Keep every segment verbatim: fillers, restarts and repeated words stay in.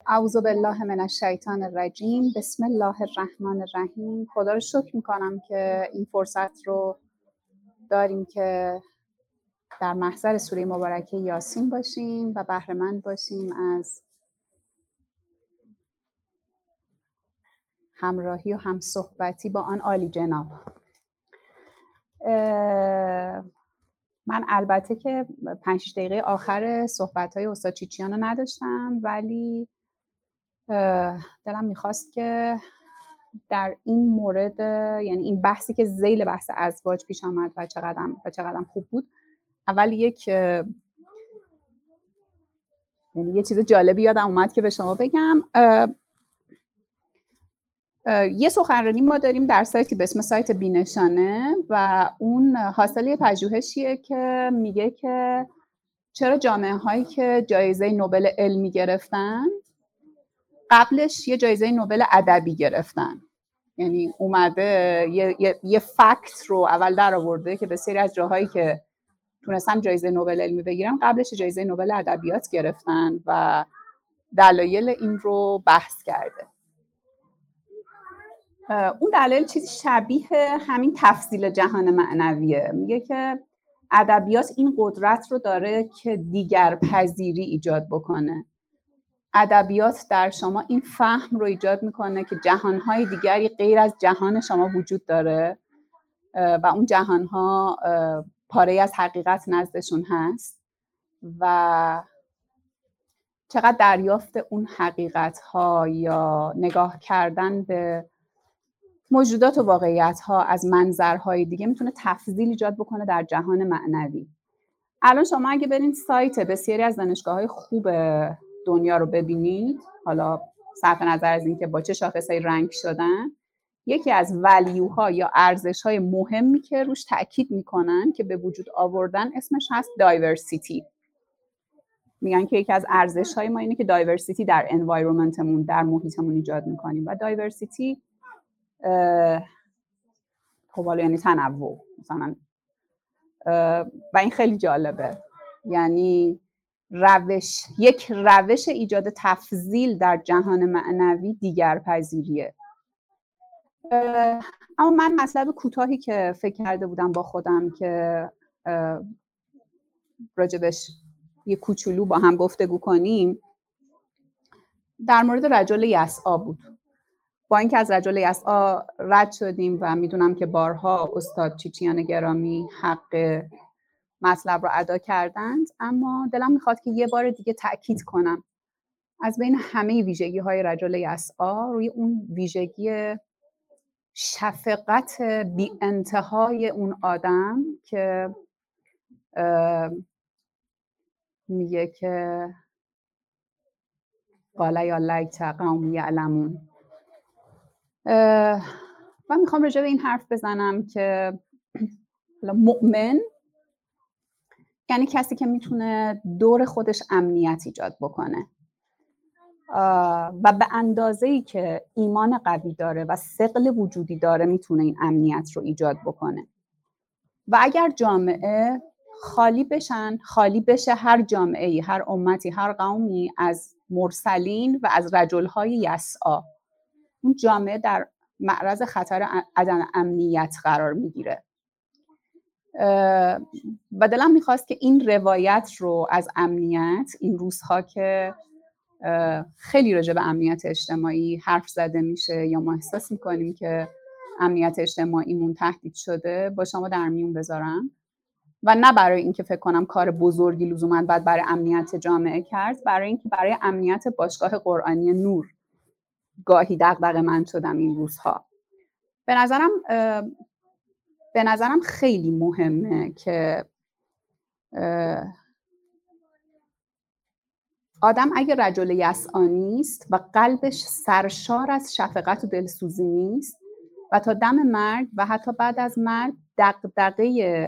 اعوذ بالله من الشیطان الرجیم. بسم الله الرحمن الرحیم. خدا رو شکر میکنم که این فرصت رو داریم که در محضر سوره مبارکه یاسین باشیم و بهره مند باشیم از همراهی و همصحبتی با آن عالی جناب. من البته که پنج دقیقه آخر صحبت‌های استاد چیچیان رو نداشتم، ولی دلم میخواست که در این مورد، یعنی این بحثی که ذیل بحث ازواج پیش آمد و چقدر و چقدر خوب بود، اول یک یعنی یه چیز جالبی یادم اومد که به شما بگم. یه سخنرانی ما داریم در سایتی به اسم سایت بینشانه و اون حاصل پژوهشیه که میگه که چرا جامعه هایی که جایزه نوبل علمی گرفتن قبلش یه جایزه نوبل ادبی گرفتن. یعنی اومده یه, یه،, یه فکت رو اول در آورده که بسیاری از جاهایی که تونستن جایزه نوبل علمی بگیرن قبلش جایزه نوبل ادبیات گرفتن و دلایل این رو بحث کرده. اون دلیل چیزی شبیه همین تفضیل جهان معنویه. میگه که ادبیات این قدرت رو داره که دیگر پذیری ایجاد بکنه. ادبیات در شما این فهم رو ایجاد میکنه که جهانهای دیگری غیر از جهان شما وجود داره و اون جهانها پاره از حقیقت نزدشون هست و چقدر دریافت اون حقیقت‌ها یا نگاه کردن به موجودات و واقعیت‌ها از منظرهای دیگه میتونه تفضیل ایجاد بکنه در جهان معنوی. الان شما اگه برین سایت بسیاری از دانشگاه‌های خوب دنیا رو ببینید، حالا صرف نظر از اینکه با چه شاخصه‌ای رنگ شدن، یکی از ولیوها یا ارزش‌های مهمی که روش تأکید میکنن که به وجود آوردن اسمش هست دایورسیتی. میگن که یکی از ارزش‌های ما اینه که دایورسیتی در انوایرمنتمون، در محیطمون ایجاد میکنیم و دایورسیتی خب حالا یعنی تنوع مثلا، و این خیلی جالبه. یعنی روش یک روش ایجاد تفضیل در جهان معنوی دیگر پذیریه. اما من مطلب کوتاهی که فکر کرده بودم با خودم که راجبش یه کوچولو با هم گفتگو کنیم در مورد رجل یسعی بود. با اینکه از رجل یسعی رد شدیم و میدونم که بارها استاد چیچیان گرامی حق مطلب رو ادا کردند، اما دلم میخواد که یه بار دیگه تأکید کنم از بین همه ویژگی های رجل یسعی روی اون ویژگی شفقت بی انتهای اون آدم که میگه که قال یا لیت قوم یعلمون. من میخوام راجع به این حرف بزنم که مؤمن یعنی کسی که میتونه دور خودش امنیت ایجاد بکنه و به اندازه‌ای که ایمان قوی داره و ثقل وجودی داره میتونه این امنیت رو ایجاد بکنه. و اگر جامعه خالی بشن، خالی بشه هر جامعه‌ای، هر امتی، هر قومی از مرسلین و از رجل‌های یسعی، اون جامعه در معرض خطر عدم امنیت قرار میگیره. و دلم میخواست که این روایت رو از امنیت، این روزها که خیلی راجع به امنیت اجتماعی حرف زده میشه یا ما احساس میکنیم که امنیت اجتماعیمون تهدید شده، با شما در میون بذارم. و نه برای اینکه فکر کنم کار بزرگی لزوما باید برای امنیت جامعه کرد، برای اینکه برای امنیت باشگاه قرآنی نور گاهی دغدغه‌مند شدم این روزها. به نظرم به نظرم خیلی مهمه که آدم اگه رجل یسعی نیست و قلبش سرشار از شفقت و دلسوزی نیست و تا دم مرگ و حتی بعد از مرگ دغدغه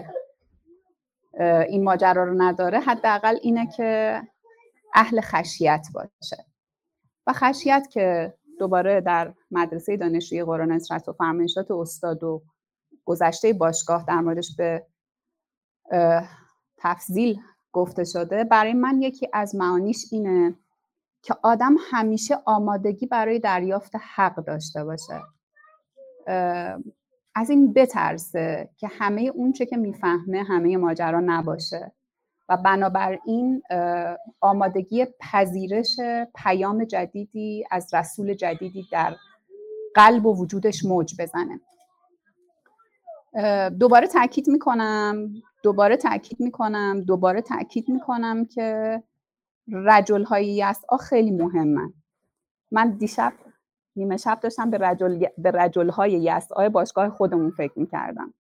این ماجرا رو نداره، حداقل اینه که اهل خشیت باشه. و خشیت که دوباره در مدرسه دانشجویی قرآن نصرت و فرمایشات استاد و گذشته باشگاه در موردش به تفضیل گفته شده، برای من یکی از معانیش اینه که آدم همیشه آمادگی برای دریافت حق داشته باشه، از این بترسه که همه اون چه که میفهمه همه ماجرا نباشه و بنابراین آمادگی پذیرش پیام جدیدی از رسول جدیدی در قلب و وجودش موج بزنه. دوباره تاکید میکنم دوباره تاکید میکنم دوباره تاکید میکنم که رجل‌های یسعا خیلی مهمن. من دیشب نیمه شب داشتم به رجل به رجل‌های یسعا باشگاه خودمون فکر میکردم،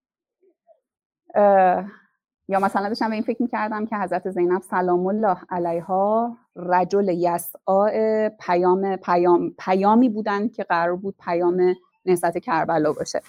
یا مثلا داشتم به این فکر میکردم که حضرت زینب سلام الله علیها رجل یسعا پیام پیام پیامی بودن که قرار بود پیام نهضت کربلا باشه.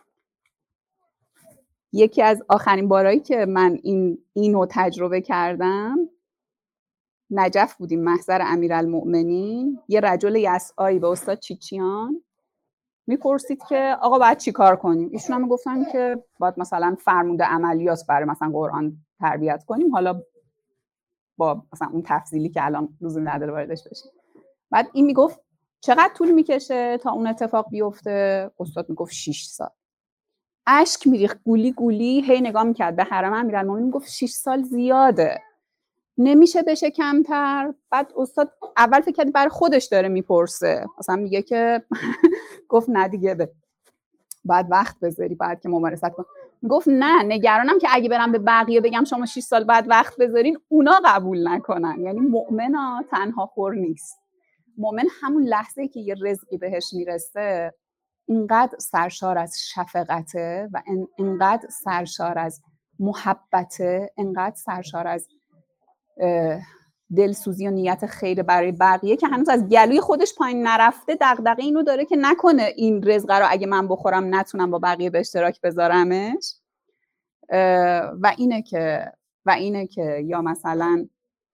یکی از آخرین بارایی که من این اینو تجربه کردم نجف بودیم، محضر امیرالمؤمنین. یه رجل یسعایی به استاد چیچیان میپرسید که آقا باید چی کار کنیم. ایشون هم گفتن که باید مثلا فرموده عملیات برای مثلا قرآن تربیت کنیم، حالا با مثلا اون تفصیلی که الان لزوم نداره واردش بشیم. بعد این میگفت چقدر طول میکشه تا اون اتفاق بیفته؟ استاد میگفت شش سال. اشک میریخت گولی گولی، هی نگاه میکرد به حرم امیرالمومنین، میگفت شش سال زیاده، نمیشه بشه کمتر. بعد استاد اول فکر کرد برای خودش داره میپرسه، مثلا میگه که گفت نه دیگه به بعد وقت بذاری، بعد که ممارست کن. گفت نه، نگرانم که اگه برم به بقیه بگم شما شش سال بعد وقت بذارین اونا قبول نکنن. یعنی مؤمن تنها خور نیست. مؤمن همون لحظه‌ای که یه رزقی بهش میرسه اینقدر سرشار از شفقته و اینقدر سرشار از محبته، اینقدر سرشار از دلسوزی و نیت خیر برای بقیه که هنوز از گلوی خودش پایین نرفته دغدغه اینو داره که نکنه این رزق رو اگه من بخورم نتونم با بقیه به اشتراک بذارمش. و اینه که و اینه که یا مثلا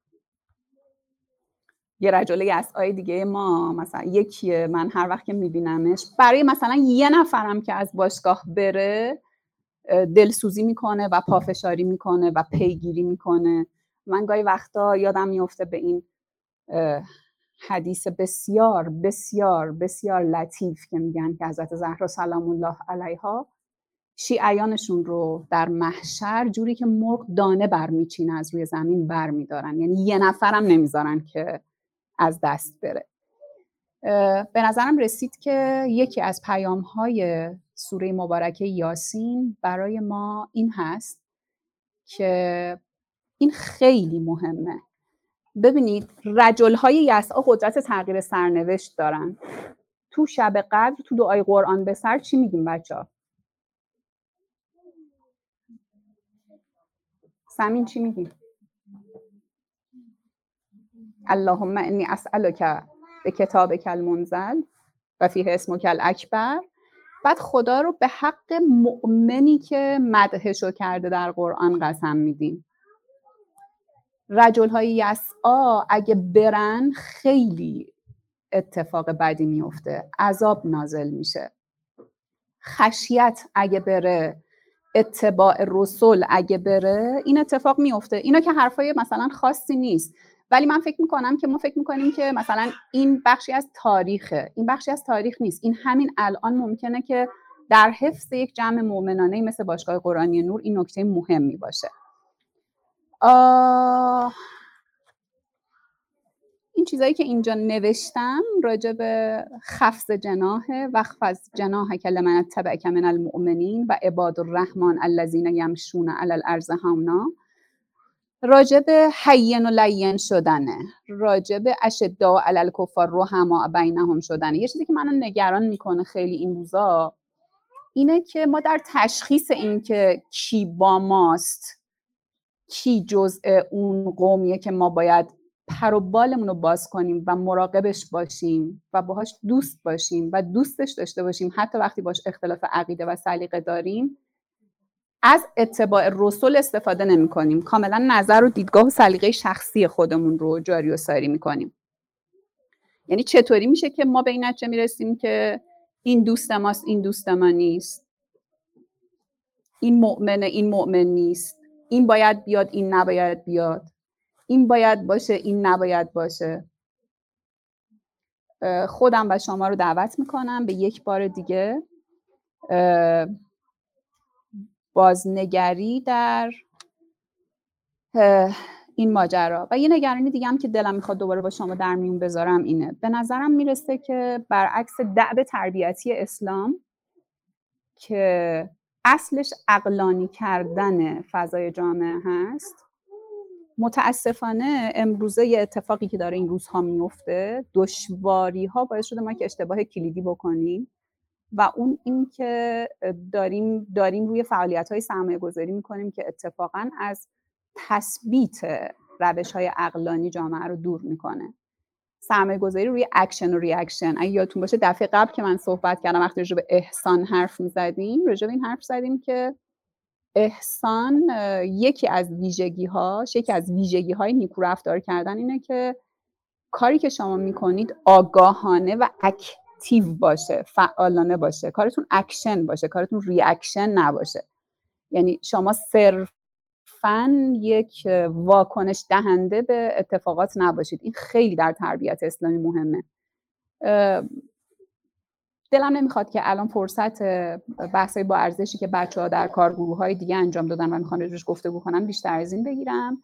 یه رجل یسعای دیگه ما، مثلا یکیه من هر وقت که میبینمش برای مثلا یه نفرم که از باشگاه بره دلسوزی میکنه و پافشاری میکنه و پیگیری میکنه. من گاهی وقتا یادم میفته به این حدیث بسیار بسیار بسیار لطیف که میگن که حضرت زهرا سلام الله علیها شیعیانشون رو در محشر جوری که مرغ دانه برمیچینه از روی زمین برمیدارن، یعنی یه نفرم نمیذارن که از دست بره. به نظرم رسید که یکی از پیام‌های سوره مبارکه یاسین برای ما این هست که این خیلی مهمه. ببینید رجل‌های یسعا قدرت تغییر سرنوشت دارن. تو شب قدر تو دعای قرآن به سر چی میگیم بچه‌ها؟ سمین چی میگیم؟ اللهم انی اسألک به کتابک المنزل و فیه اسمک الاکبر. بعد خدا رو به حق مؤمنی که مدحشو کرده در قرآن قسم میدیم. رجل‌های یسعا اگه برن خیلی اتفاق بدی میفته، عذاب نازل میشه. خشیت اگه بره، اتباع رسول اگه بره، این اتفاق میفته. اینا که حرفای مثلا خاصی نیست، ولی من فکر میکنم که ما فکر میکنیم که مثلا این بخشی از تاریخه. این بخشی از تاریخ نیست. این همین الان ممکنه که در حفظ یک جمع مؤمنانه مثل باشگاه قرآنی نور این نکته مهمی باشه. آه... این چیزایی که اینجا نوشتم راجع به خفض جناحه، وخفض جناحک لمن اتبعک من المؤمنین و عباد الرحمن الذین یمشون علی الارض هونا، راجع به هین و لین شدنه، راجع به اشداء علی الکفار رحماء بینهم شدنه. یه چیزی که منو نگران میکنه خیلی این روزا اینه که ما در تشخیص این که کی با ماست، کی جزء اون قومیه که ما باید پر و بالمون رو باز کنیم و مراقبش باشیم و باهاش دوست باشیم و دوستش داشته باشیم حتی وقتی باش اختلاف عقیده و سلیقه داریم، از اتباع رسول استفاده نمی کنیم. کاملا نظر و دیدگاه و سلیقه شخصی خودمون رو جاری و ساری می کنیم. یعنی چطوری میشه که ما به این نتیجه میرسیم که این دوست ماست، این دوست ما نیست، این مؤمنه، این مؤمن نیست، این باید بیاد، این نباید بیاد، این باید باشه، این نباید باشه. خودم و شما رو دعوت میکنم به یک بار دیگه بازنگری در این ماجرا. و یه نگرانی دیگه هم که دلم میخواد دوباره با شما در میون بذارم اینه، به نظرم میرسه که برعکس دعو تربیتی اسلام که اصلش عقلانی کردن فضای جامعه هست، متاسفانه امروزه یه اتفاقی که داره این روزها میفته، دشواری ها باعث شده ما که اشتباه کلیدی بکنیم و اون این که داریم داریم روی فعالیت‌های سرمایه‌گذاری می‌کنیم که اتفاقاً از تثبیت روش‌های عقلانی جامعه رو دور می‌کنه. سرمایه‌گذاری روی اکشن و ریاکشن. اگه یادتون باشه دفعه قبل که من صحبت کردم وقتی راجع به احسان حرف می‌زدیم، راجع به این حرف زدیم که احسان یکی از ویژگی‌هاش، یکی از ویژگی‌های نیکو رفتار کردن اینه که کاری که شما می‌کنید آگاهانه و اکتیو باشه، فعالانه باشه، کارتون اکشن باشه، کارتون ریاکشن نباشه. یعنی شما صرفاً یک واکنش دهنده به اتفاقات نباشید. این خیلی در تربیت اسلامی مهمه. دلم نمیخواد که الان فرصت بحثای با ارزشی که بچه‌ها در کارگروه‌های دیگه انجام دادن و میخوان روش گفتگو کنن بیشتر از این بگیرم،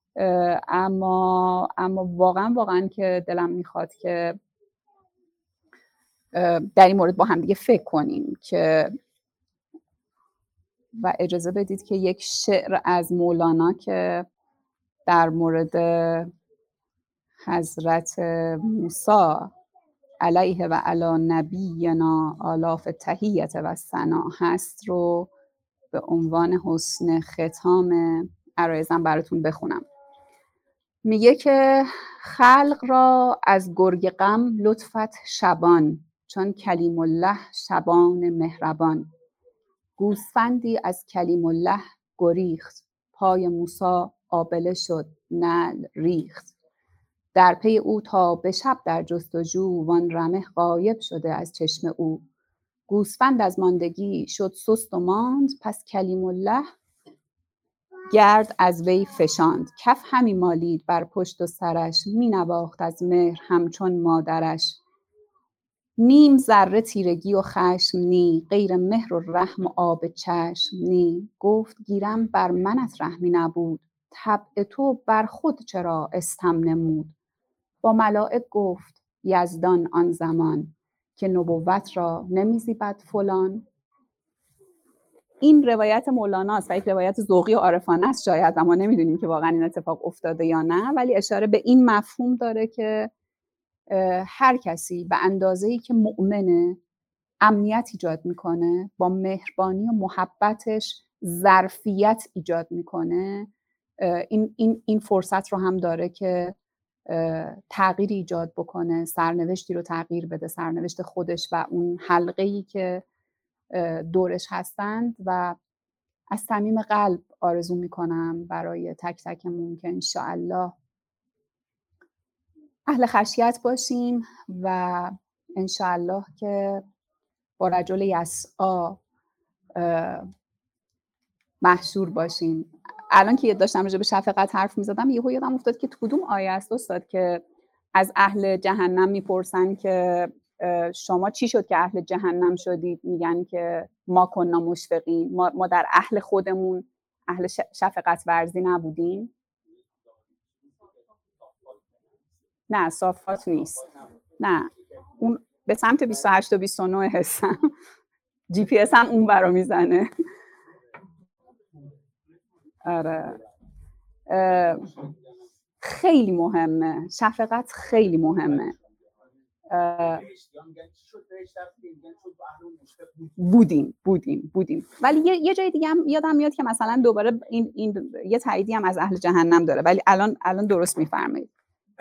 اما اما واقعا واقعا که دلم میخواد که در این مورد با هم دیگه فکر کنیم که و اجازه بدید که یک شعر از مولانا که در مورد حضرت موسی علیه و علی نبینا آلاف تحیت و ثنا هست رو به عنوان حسن ختام عرایزم براتون بخونم. میگه که خلق را از گرگ غم لطفت شبان، چون کلیم الله شبان مهربان. گوسفندی از کلیم الله گریخت، پای موسی آبله شد نعل ریخت. در پی او تا به شب در جستجو، وان رمه غایب شده از چشم او. گوسفند از ماندگی شد سست و ماند، پس کلیم الله گرد از وی فشاند. کف همی مالید بر پشت و سرش، می نواخت از مهر همچون مادرش. نیم ذره تیرگی و خشم نی، غیر مهر و رحم و آب چشم نی. گفت گیرم بر منت رحمی نبود، طبع تو بر خود چرا استم نمود. با ملائک گفت یزدان آن زمان، که نبوت را نمیزیبد فلان. این روایت مولاناست و یک روایت ذوقی و عارفانه است شاید، اما نمیدونیم که واقعا این اتفاق افتاده یا نه، ولی اشاره به این مفهوم داره که هر کسی به اندازه‌ای که مؤمنه امنیت ایجاد میکنه، با مهربانی و محبتش ظرفیت ایجاد میکنه، این این این فرصت رو هم داره که تغییر ایجاد بکنه، سرنوشتی رو تغییر بده، سرنوشت خودش و اون حلقه‌ای که دورش هستند. و از صمیم قلب آرزو میکنم برای تک تکمون که انشاءالله اهل خشیت باشیم و انشاءالله که با رجل یسعی محشور باشیم. الان که داشتم راجع به شفقت حرف میزدم یهو یادم افتاد که تو کدوم آیه است استاد که از اهل جهنم میپرسن که شما چی شد که اهل جهنم شدید؟ میگن که ما کننا مشفقین، ما, ما در اهل خودمون اهل شفقت ورزی نبودیم. نه صافات نیست، نه اون به سمت بیست و هشت و بیست و نه حسم جی پی اس هم اون برا میزنه. آره خیلی مهمه، شفقت خیلی مهمه. بودیم بودیم بودیم ولی یه, یه جای دیگه هم یادم میاد که مثلا دوباره این, این یه تاییدی هم از اهل جهنم داره، ولی الان الان درست میفرمایید.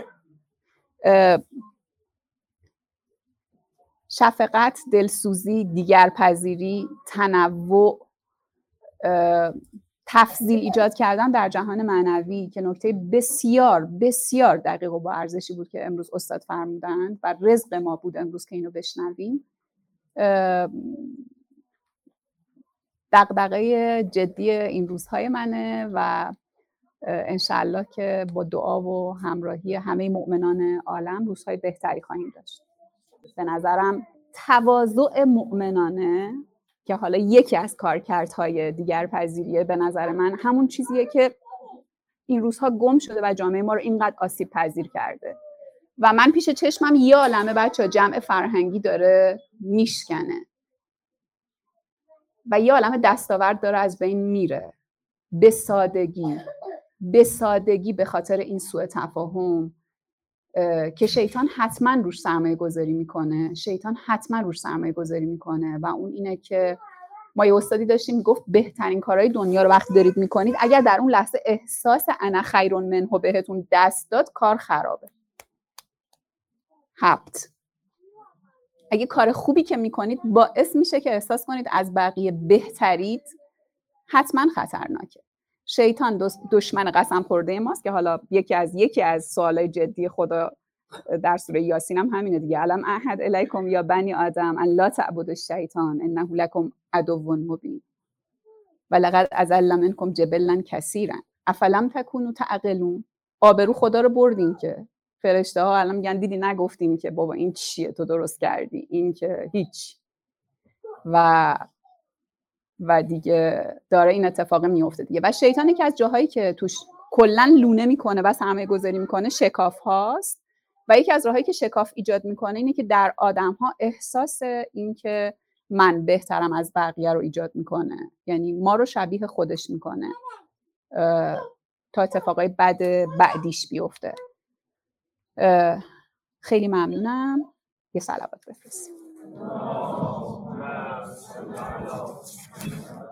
شفقت، دلسوزی، دیگرپذیری، تنوع، تفضیل ایجاد کردن در جهان معنوی که نکته بسیار بسیار دقیق و با ارزشی بود که امروز استاد فرمودند و رزق ما بود امروز که اینو بشنویم. دغدغه جدی این روزهای منه و انشالله که با دعا و همراهی همه مؤمنان عالم روزهای بهتری خواهیم داشت. به نظرم تواضع مؤمنانه که حالا یکی از کارکردهای دیگر پذیریه، به نظر من همون چیزیه که این روزها گم شده و جامعه ما رو اینقدر آسیب پذیر کرده و من پیش چشمم یه عالمه بچه جمع فرهنگی داره میشکنه و یه عالمه دستاورد داره از بین میره به سادگی به سادگی به خاطر این سوء تفاهم که شیطان حتما روش سرمایه گذاری میکنه شیطان حتما روش سرمایه گذاری میکنه و اون اینه که ما یه استادی داشتیم گفت بهترین کارهای دنیا رو وقتی دارید میکنید اگر در اون لحظه احساس انا خیر منه بهتون دست داد کار خرابه. هفت اگه کار خوبی که میکنید باعث میشه که احساس کنید از بقیه بهترید حتما خطرناکه. شیطان دشمن قسم خورده ماست که حالا یکی از یکی از سوالای جدی خدا در سوره یاسین هم همینه دیگه. الم اعهد الیکم یا بنی آدم ان لا تعبدوا الشیطان انه لکم عدو مبین ولقد اضل منکم جبلا کثیرا افلم تکونوا تعقلون. آبرو خدا رو بردیم که فرشته ها الان میگن دیدی نگفتیم که بابا این چیه تو درست کردی، این که هیچ. و و دیگه داره این اتفاق میفته دیگه. و شیطانی که از جاهایی که توش کلا لونه میکنه و سرمایه گذاری میکنه شکاف هاست و یکی از راهایی که شکاف ایجاد میکنه اینه که در آدم ها احساس این که من بهترم از بقیه رو ایجاد میکنه، یعنی ما رو شبیه خودش میکنه تا اتفاقای بد بعدیش بیفته. خیلی ممنونم. یه صلوات بفرستید.